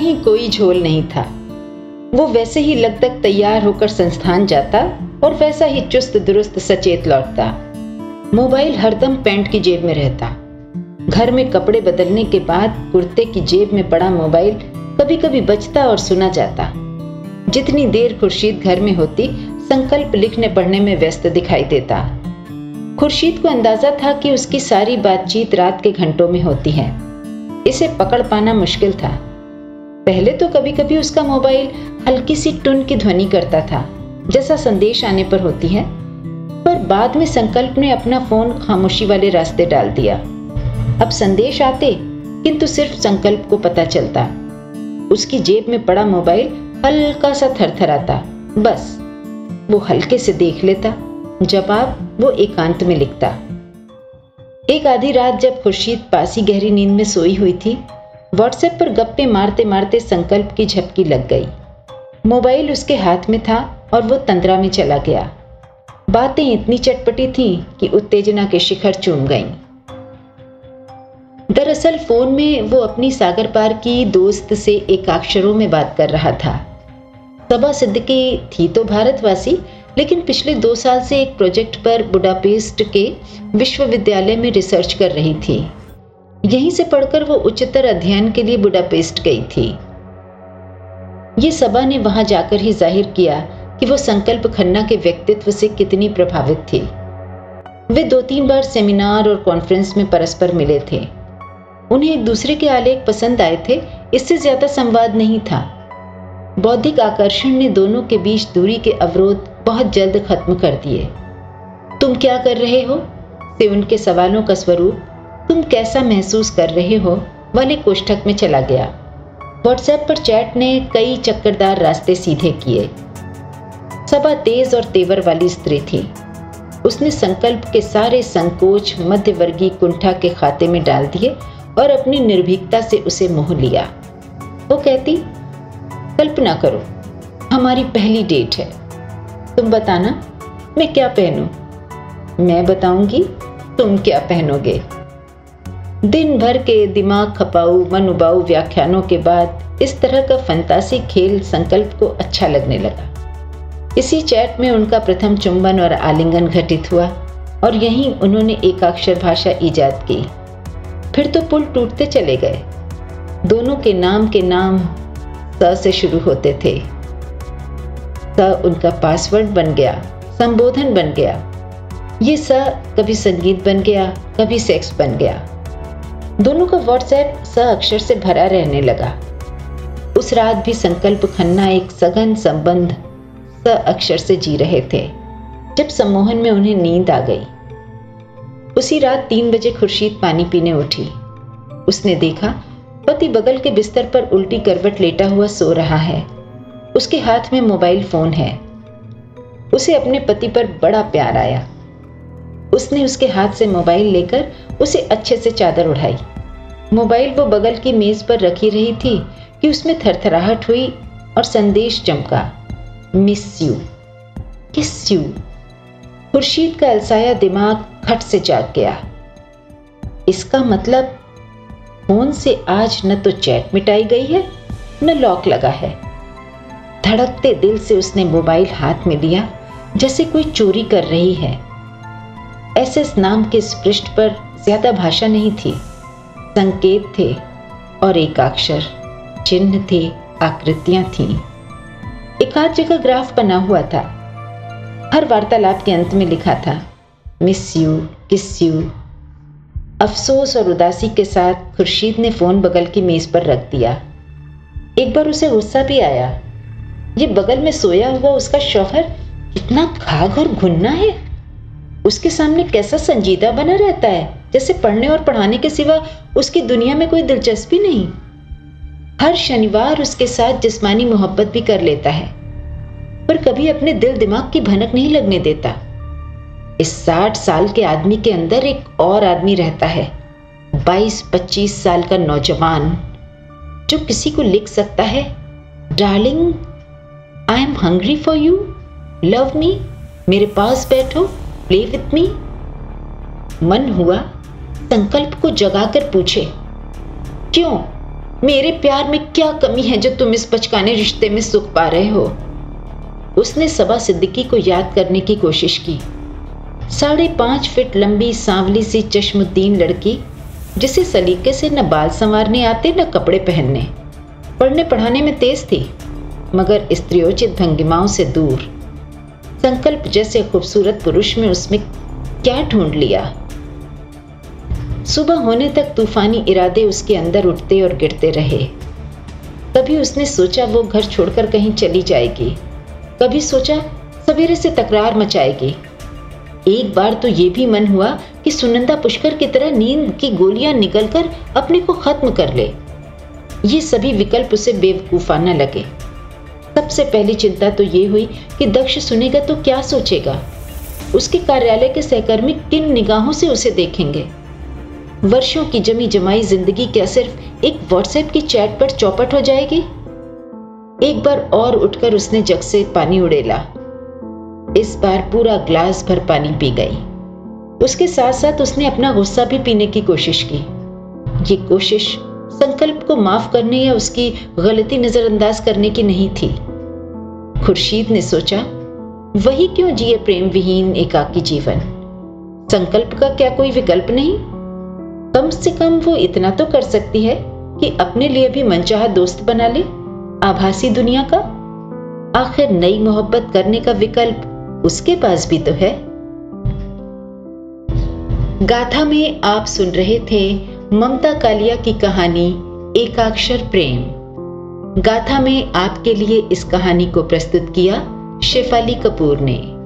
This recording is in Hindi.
कहीं कोई झोल नहीं था। वो वैसे ही लगभग तैयार होकर संस्थान जाता और वैसा ही चुस्त दुरुस्त सचेत लौटता। मोबाइल हरदम पैंट की जेब में रहता। घर में कपड़े बदलने के बाद कुर्ते की जेब में पड़ा मोबाइल कभी कभी बजता और सुना जाता। जितनी देर खुर्शीद घर में होती, संकल्प लिखने पढ़ने में व्यस्त दिखाई देता। खुर्शीद को अंदाजा था कि उसकी सारी बातचीत रात के घंटों में होती है। इसे पकड़ पाना मुश्किल था। पहले तो कभी कभी उसका मोबाइल हल्की सी टुन की ध्वनि करता था, जैसा संदेश आने पर होती है, पर बाद में संकल्प ने अपना फोन खामोशी वाले रास्ते डाल दिया। अब संदेश आते, किंतु सिर्फ संकल्प को पता चलता। उसकी जेब में पड़ा मोबाइल हल्का सा थरथराता, बस वो हल्के से देख लेता। जवाब वो एकांत में लिखता। एक आधी रात जब खुर्शीद पासी गहरी नींद में सोई हुई थी, व्हाट्सएप पर गप्पे मारते मारते संकल्प की झपकी लग गई। मोबाइल उसके हाथ में था और वो तंद्रा में चला गया। बातें इतनी चटपटी थीं कि उत्तेजना के शिखर चूम गईं। दरअसल फोन में वो अपनी सागर पार की दोस्त से एकाक्षरों में बात कर रहा था। सबा सिद्दीकी थी तो भारतवासी, लेकिन पिछले 2 साल से एक प्रोजेक्ट पर बुडापेस्ट के विश्वविद्यालय में रिसर्च कर रही थी। यहीं से पढ़कर वो उच्चतर अध्ययन के लिए बुडापेस्ट गई थी। ये सबा ने वहां जाकर ही जाहिर किया कि वो संकल्प खन्ना के व्यक्तित्व से कितनी प्रभावित थी। वे 2-3 बार सेमिनार और कॉन्फ्रेंस में परस्पर मिले थे। उन्हें एक दूसरे के आलेख पसंद आए थे, इससे ज्यादा संवाद नहीं था। बौद्धिक आकर्षण ने दोनों के बीच दूरी के अवरोध बहुत जल्द खत्म कर दिए। तुम क्या कर रहे हो से उनके सवालों का स्वरूप तुम कैसा महसूस कर रहे हो वाले कोष्ठक में चला गया। व्हाट्सएप पर चैट ने कई चक्करदार रास्ते सीधे किए। सबा तेज और तेवर वाली स्त्री थी। उसने संकल्प के सारे संकोच मध्यवर्गीय कुंठा के खाते में डाल दिए और अपनी निर्भीकता से उसे मोह लिया। वो कहती, कल्पना करो, हमारी पहली डेट है। तुम बताना मैं क्या पहनूं? मैं बताऊंगी तुम क्या पहनोगे। दिन भर के दिमाग खपाऊ मन उबाऊ व्याख्यानों के बाद इस तरह का फंतासी खेल संकल्प को अच्छा लगने लगा। इसी चैट में उनका प्रथम चुंबन और आलिंगन घटित हुआ और यहीं उन्होंने एकाक्षर भाषा ईजाद की। फिर तो पुल टूटते चले गए। दोनों के नाम स से शुरू होते थे। स उनका पासवर्ड बन गया, संबोधन बन गया। ये स कभी संगीत बन गया, कभी सेक्स बन गया। दोनों का व्हाट्सएप स अक्षर से भरा रहने लगा। उस रात भी संकल्प खन्ना एक सघन संबंध स अक्षर से जी रहे थे, जब सम्मोहन में उन्हें नींद आ गई। उसी रात 3 बजे खुर्शीद पानी पीने उठी। उसने देखा पति बगल के बिस्तर पर उल्टी करवट लेटा हुआ सो रहा है। उसके हाथ में मोबाइल फोन है। उसे अपने पति पर बड़ा प्यार आया। उसने उसके हाथ से मोबाइल लेकर उसे अच्छे से चादर उड़ाई। मोबाइल वो बगल की मेज पर रखी रही थी कि उसमें थरथराहट हुई और संदेश चमका, मिस यू, किस यू। खुर्शीद का अलसाया दिमाग खट से जाग गया। इसका मतलब फोन से आज न तो चैट मिटाई गई है न लॉक लगा है। धड़कते दिल से उसने मोबाइल हाथ में लिया, जैसे कोई चोरी कर रही है। एसएस नाम के इस पृष्ठ पर ज्यादा भाषा नहीं थी, संकेत थे और एकाक्षर, चिन्ह थे, आकृतियां थीं। एक आध जगह ग्राफ बना हुआ था। हर वार्तालाप के अंत में लिखा था, मिस यू, किस यू। अफसोस और उदासी के साथ खुर्शीद ने फोन बगल की मेज पर रख दिया। एक बार उसे गुस्सा भी आया। ये बगल में सोया हुआ उसका शौहर कितना खाग और घुन्ना है। उसके सामने कैसा संजीदा बना रहता है, जैसे पढ़ने और पढ़ाने के सिवा उसकी दुनिया में कोई दिलचस्पी नहीं। हर शनिवार उसके साथ जिस्मानी मोहब्बत भी कर लेता है, पर कभी अपने दिल दिमाग की भनक नहीं लगने देता। इस 60 साल के आदमी के अंदर एक और आदमी रहता है, 22-25 साल का नौजवान, जो किसी को लिख सकता है, darling I am hungry for you, love me, मेरे पास बैठो, प्ले विथ मी। मन हुआ संकल्प को जगाकर पूछे, क्यों मेरे प्यार में क्या कमी है जो तुम इस बचकाने रिश्ते में सुख पा रहे हो? उसने सबा सिद्दीकी को याद करने की कोशिश की। 5.5 फीट लंबी सांवली सी चश्मुद्दीन लड़की, जिसे सलीके से न बाल संवारने आते न कपड़े पहनने। पढ़ने पढ़ाने में तेज थी, मगर स्त्रियोचित भंगिमाओं से दूर। संकल्प जैसे खूबसूरत पुरुष में उसमें क्या ढूंढ लिया? सुबह होने तक तूफानी इरादे उसके अंदर उठते और गिरते रहे। कभी उसने सोचा वो घर छोड़कर कहीं चली जाएगी, कभी सोचा सवेरे से तकरार मचाएगी। एक बार तो ये भी मन हुआ कि सुनंदा पुष्कर की तरह नींद की गोलियां निकलकर अपने को खत्म कर ले। ये सभी विकल्प उसे बेवकूफाना लगे। सबसे पहली चिंता तो ये हुई कि दक्ष सुनेगा तो क्या सोचेगा। उसके कार्यालय के सहकर्मी किन निगाहों से उसे देखेंगे। वर्षों की जमी जमाई जिंदगी क्या सिर्फ एक व्हाट्सएप की चैट पर चौपट हो जाएगी? एक बार और उठकर उसने जग से पानी उड़ेला। इस बार पूरा ग्लास भर पानी पी गई। उसके साथ साथ उसने अपना गुस्सा भी पीने की कोशिश की। ये कोशिश संकल्प को माफ करने या उसकी गलती नजरअंदाज करने की नहीं थी। खुर्शीद ने सोचा, वही क्यों जिए प्रेम विहीन एकाकी जीवन? संकल्प का क्या कोई विकल्प नहीं? कम से कम वो इतना तो कर सकती है कि अपने लिए भी मनचाहा दोस्त बना ले, आभासी दुनिया का। आखिर नई मोहब्बत करने का विकल्प उसके पास भी तो है। गाथा में आप सुन रहे थे ममता कालिया की कहानी एकाक्षर प्रेम। गाथा में आपके लिए इस कहानी को प्रस्तुत किया शेफाली कपूर ने।